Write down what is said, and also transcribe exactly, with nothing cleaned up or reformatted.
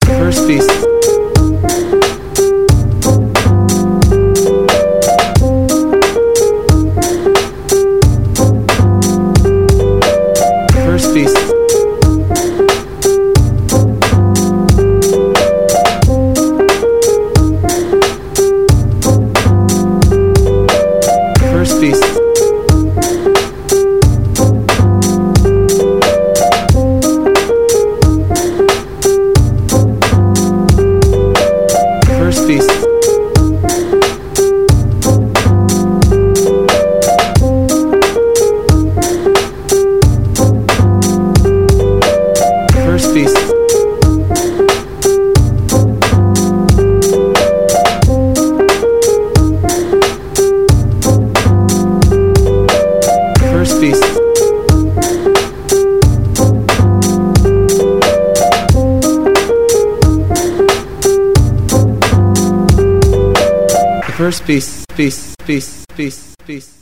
First piece. First piece. First piece. First piece. First piece. First piece. The first piece, piece, piece, piece, piece.